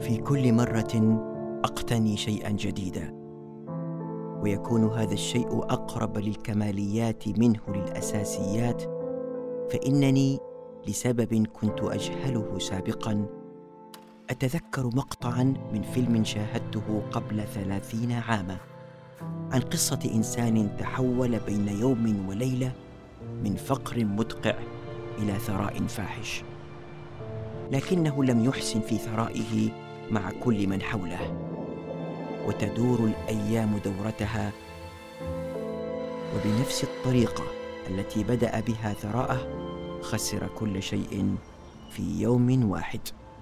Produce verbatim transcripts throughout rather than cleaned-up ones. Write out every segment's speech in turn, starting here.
في كل مرة أقتني شيئا جديدا، ويكون هذا الشيء أقرب للكماليات منه للأساسيات، فإنني لسبب كنت أجهله سابقا أتذكر مقطعا من فيلم شاهدته قبل ثلاثين عاما عن قصة إنسان تحول بين يوم وليلة من فقر مدقع إلى ثراء فاحش، لكنه لم يحسن في ثرائه مع كل من حوله، وتدور الأيام دورتها، وبنفس الطريقة التي بدأ بها ثراءه خسر كل شيء في يوم واحد.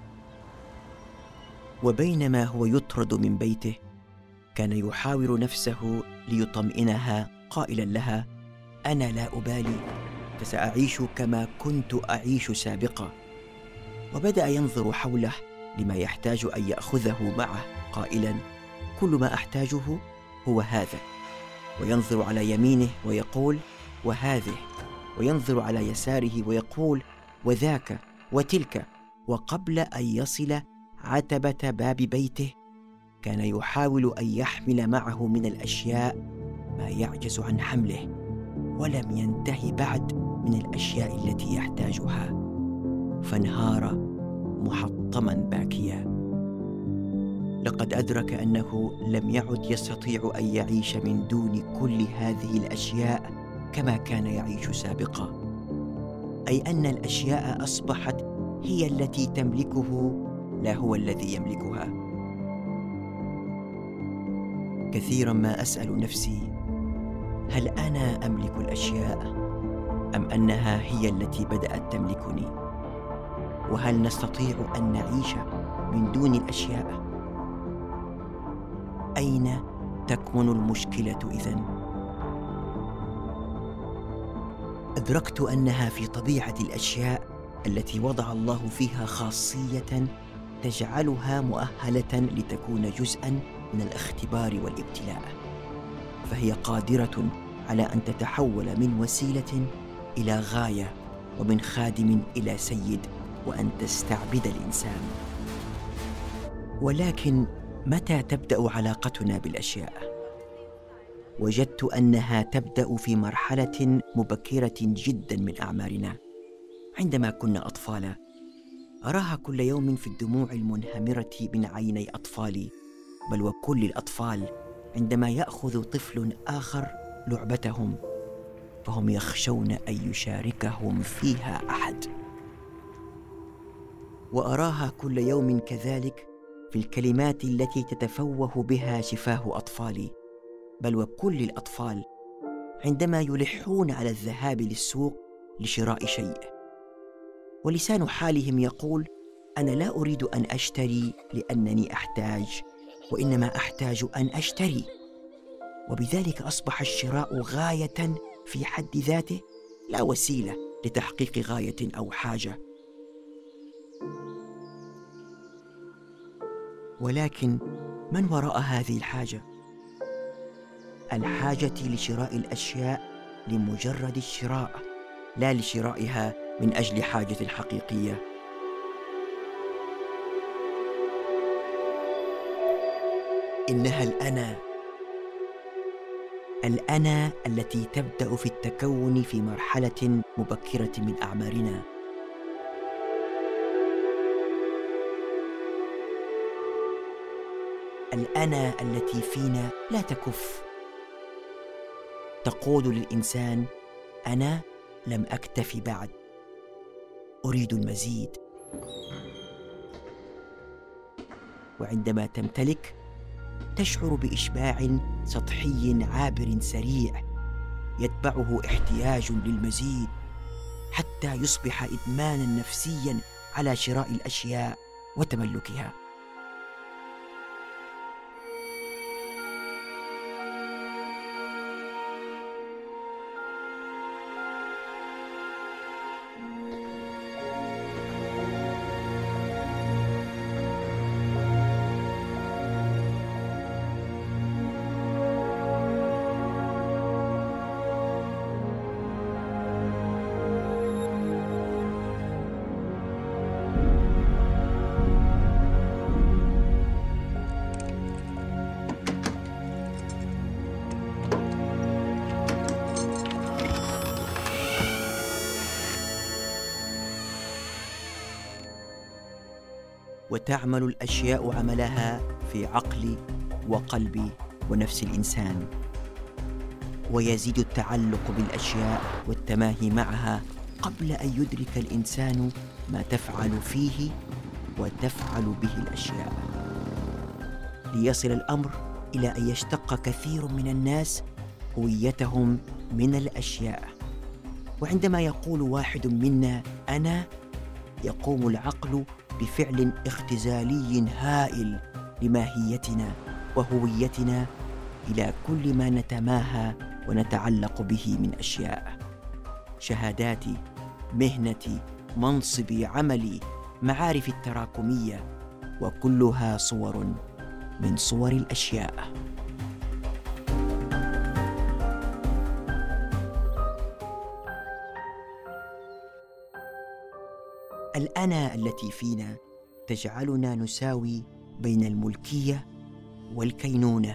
وبينما هو يطرد من بيته كان يحاور نفسه ليطمئنها قائلا لها: أنا لا أبالي، فسأعيش كما كنت أعيش سابقا. وبدأ ينظر حوله لما يحتاج أن يأخذه معه قائلا: كل ما أحتاجه هو هذا. وينظر على يمينه ويقول: وهذه. وينظر على يساره ويقول: وذاك وتلك. وقبل أن يصل عتبة باب بيته كان يحاول أن يحمل معه من الأشياء ما يعجز عن حمله، ولم ينتهي بعد من الأشياء التي يحتاجها، فانهار محطما باكيا. لقد أدرك أنه لم يعد يستطيع أن يعيش من دون كل هذه الأشياء كما كان يعيش سابقا، أي أن الأشياء أصبحت هي التي تملكه لا هو الذي يملكها. كثيرا ما أسأل نفسي: هل أنا أملك الأشياء أم أنها هي التي بدأت تملكني؟ وهل نستطيع أن نعيش من دون الأشياء؟ أين تكمن المشكلة إذن؟ أدركت أنها في طبيعة الأشياء التي وضع الله فيها خاصية تجعلها مؤهلة لتكون جزءاً من الاختبار والابتلاء، فهي قادرة على أن تتحول من وسيلة إلى غاية، ومن خادم إلى سيد، وأن تستعبد الإنسان. ولكن متى تبدأ علاقتنا بالأشياء؟ وجدت أنها تبدأ في مرحلة مبكرة جدا من أعمارنا. عندما كنا أطفالا أراها كل يوم في الدموع المنهمرة من عيني أطفالي، بل وكل الأطفال، عندما يأخذ طفل آخر لعبتهم فهم يخشون أن يشاركهم فيها أحد. وأراها كل يوم كذلك في الكلمات التي تتفوه بها شفاه أطفالي، بل وكل الأطفال، عندما يلحون على الذهاب للسوق لشراء شيء، ولسان حالهم يقول: أنا لا أريد أن أشتري لأنني أحتاج، وإنما أحتاج أن أشتري. وبذلك أصبح الشراء غاية في حد ذاته، لا وسيلة لتحقيق غاية أو حاجة. ولكن من وراء هذه الحاجة؟ الحاجة لشراء الأشياء لمجرد الشراء، لا لشرائها من أجل حاجة حقيقية. إنها الأنا، الأنا التي تبدأ في التكون في مرحلة مبكرة من أعمارنا. الأنا التي فينا لا تكف، تقول للإنسان: أنا لم أكتفي بعد، أريد المزيد. وعندما تمتلك تشعر بإشباع سطحي عابر سريع يتبعه احتياج للمزيد، حتى يصبح إدمانا نفسيا على شراء الأشياء وتملكها. وتعمل الأشياء عملها في عقل وقلب ونفس الإنسان، ويزيد التعلق بالأشياء والتماهي معها قبل أن يدرك الإنسان ما تفعل فيه وتفعل به الأشياء، ليصل الأمر إلى أن يشتق كثير من الناس هويتهم من الأشياء. وعندما يقول واحد منا أنا، يقوم العقل بفعل اختزالي هائل لماهيتنا وهويتنا إلى كل ما نتماهى ونتعلق به من أشياء: شهاداتي، مهنتي، منصبي، عملي، معارفي التراكمية، وكلها صور من صور الأشياء. الأنا التي فينا تجعلنا نساوي بين الملكية والكينونة.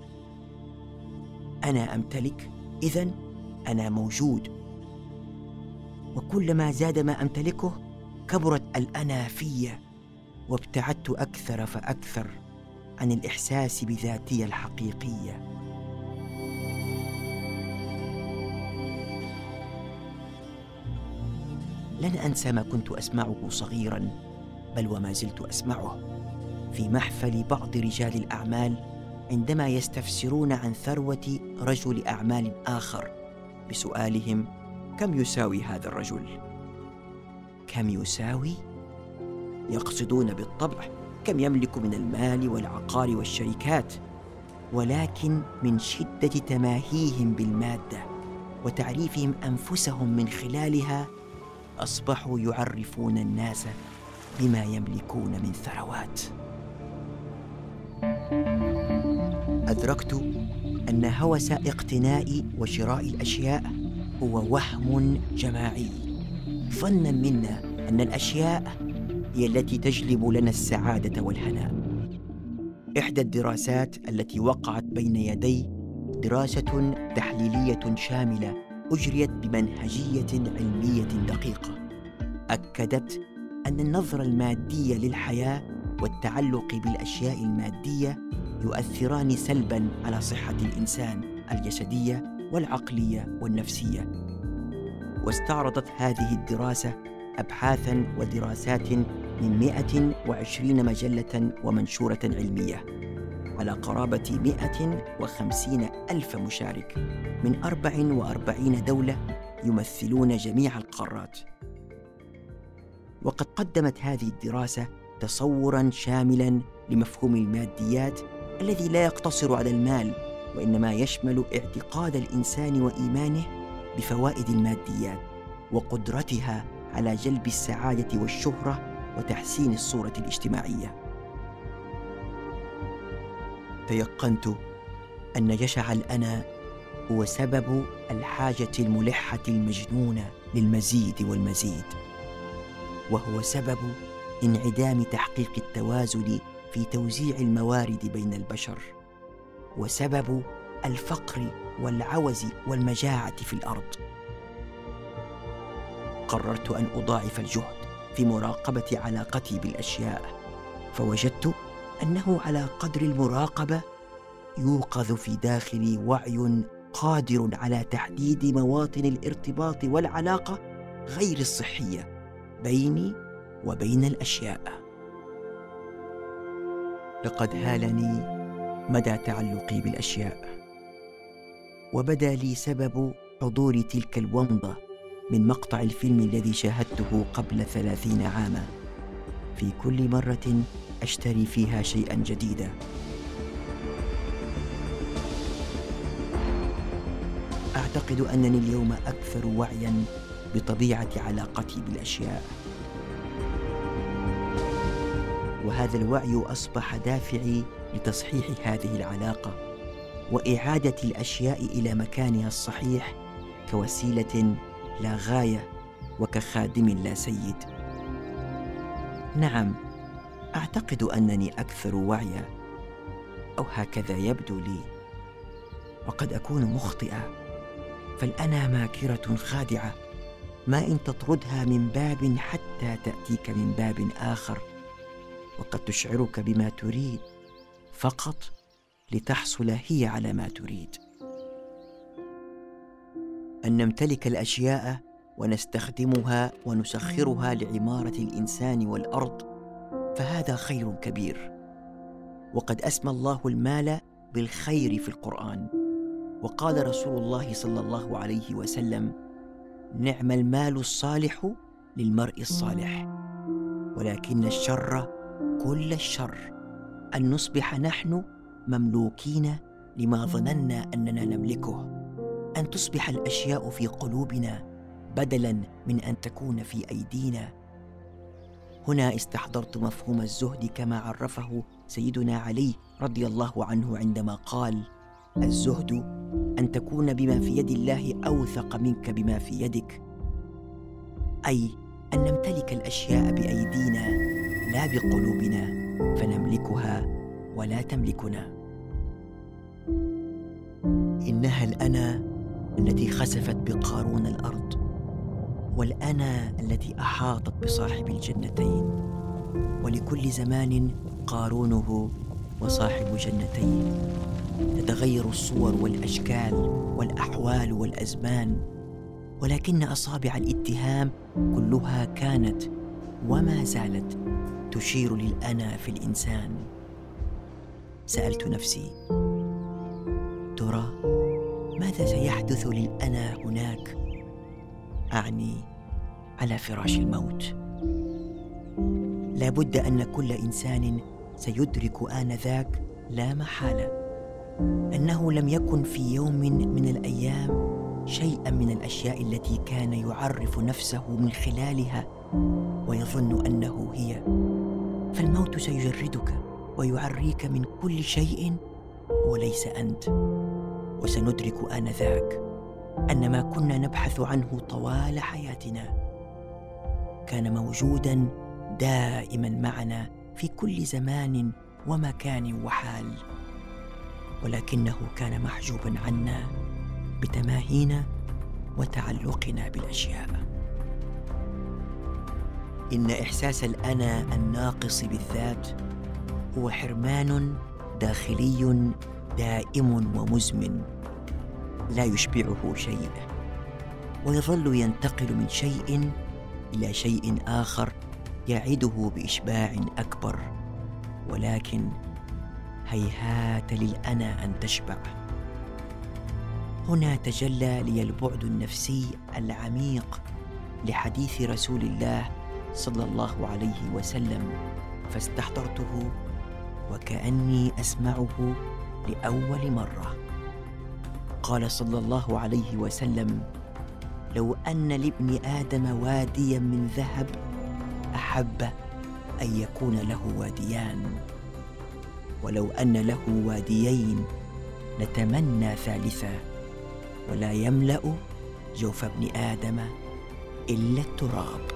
أنا أمتلك، إذن أنا موجود، وكلما زاد ما أمتلكه كبرت الأنا في، وابتعدت أكثر فأكثر عن الإحساس بذاتي الحقيقية. لن أنسى ما كنت أسمعه صغيراً، بل وما زلت أسمعه في محفل بعض رجال الأعمال عندما يستفسرون عن ثروة رجل أعمال آخر بسؤالهم: كم يساوي هذا الرجل؟ كم يساوي؟ يقصدون بالطبع كم يملك من المال والعقار والشركات، ولكن من شدة تماهيهم بالمادة وتعريفهم أنفسهم من خلالها أصبحوا يعرفون الناس بما يملكون من ثروات. أدركت أن هوس اقتناء وشراء الأشياء هو وهم جماعي، ظنا منا أن الأشياء هي التي تجلب لنا السعادة والهناء. إحدى الدراسات التي وقعت بين يدي دراسة تحليلية شاملة أجريت بمنهجية علمية دقيقة، أكدت أن النظرة المادية للحياة والتعلق بالأشياء المادية يؤثران سلباً على صحة الإنسان الجسدية والعقلية والنفسية. واستعرضت هذه الدراسة أبحاثاً ودراسات من مئة وعشرين مجلة ومنشورة علمية على قرابة مئة وخمسين ألف مشارك من أربع وأربعين دولة يمثلون جميع القارات. وقد قدمت هذه الدراسة تصوراً شاملاً لمفهوم الماديات الذي لا يقتصر على المال، وإنما يشمل اعتقاد الإنسان وإيمانه بفوائد الماديات وقدرتها على جلب السعادة والشهرة وتحسين الصورة الاجتماعية. تيقنت أن جشع الأنا هو سبب الحاجة الملحة المجنونة للمزيد والمزيد، وهو سبب انعدام تحقيق التوازن في توزيع الموارد بين البشر، وسبب الفقر والعوز والمجاعة في الأرض. قررت أن أضاعف الجهد في مراقبة علاقتي بالأشياء، فوجدت أنه على قدر المراقبة يوقظ في داخلي وعي قادر على تحديد مواطن الارتباط والعلاقة غير الصحية بيني وبين الأشياء. لقد هالني مدى تعلقي بالأشياء، وبدا لي سبب حضور تلك الومضة من مقطع الفيلم الذي شاهدته قبل ثلاثين عاماً، في كل مرة أشتري فيها شيئاً جديداً. أعتقد أنني اليوم أكثر وعياً بطبيعة علاقتي بالأشياء، وهذا الوعي أصبح دافعي لتصحيح هذه العلاقة وإعادة الأشياء إلى مكانها الصحيح كوسيلة لا غاية وكخادم لا سيد. نعم، أعتقد أنني أكثر وعيا، أو هكذا يبدو لي، وقد أكون مخطئة، فالأنا ماكرة خادعة ما إن تطردها من باب حتى تأتيك من باب آخر، وقد تشعرك بما تريد فقط لتحصل هي على ما تريد. أن نمتلك الأشياء ونستخدمها ونسخرها لعمارة الإنسان والأرض، فهذا خير كبير. وقد أسمى الله المال بالخير في القرآن، وقال رسول الله صلى الله عليه وسلم: نعم المال الصالح للمرء الصالح، ولكن الشر كل الشر أن نصبح نحن مملوكين لما ظننا أننا نملكه، أن تصبح الأشياء في قلوبنا بدلاً من أن تكون في أيدينا. هنا استحضرت مفهوم الزهد كما عرفه سيدنا علي رضي الله عنه عندما قال: الزهد أن تكون بما في يد الله أوثق منك بما في يدك، أي أن نمتلك الأشياء بأيدينا لا بقلوبنا فنملكها ولا تملكنا. إنها الأنا التي خسفت بقارون الأرض، والأنا التي أحاطت بصاحب الجنتين، ولكل زمان قارونه وصاحب جنتين. تتغير الصور والأشكال والأحوال والأزمان، ولكن أصابع الاتهام كلها كانت وما زالت تشير للأنا في الإنسان. سألت نفسي: ترى ماذا سيحدث للأنا هناك؟ أعني على فراش الموت. لا بد أن كل إنسان سيدرك آنذاك لا محالة أنه لم يكن في يوم من الأيام شيئا من الأشياء التي كان يعرف نفسه من خلالها ويظن أنه هي، فالموت سيجردك ويعريك من كل شيء وليس أنت. وسندرك آنذاك أن ما كنا نبحث عنه طوال حياتنا كان موجوداً دائماً معنا في كل زمان ومكان وحال، ولكنه كان محجوباً عنا بتماهينا وتعلقنا بالأشياء. إن إحساس الأنا الناقص بالذات هو حرمان داخلي دائم ومزمن لا يشبعه شيء، ويظل ينتقل من شيء إلى شيء آخر يعده بإشباع أكبر، ولكن هيهات للأنا أن تشبع. هنا تجلى لي البعد النفسي العميق لحديث رسول الله صلى الله عليه وسلم، فاستحضرته وكأني أسمعه لأول مرة. قال صلى الله عليه وسلم: لو أن لابن آدم واديا من ذهب أحب أن يكون له واديان، ولو أن له واديين لتمنى ثالثا، ولا يملأ جوف ابن آدم إلا التراب.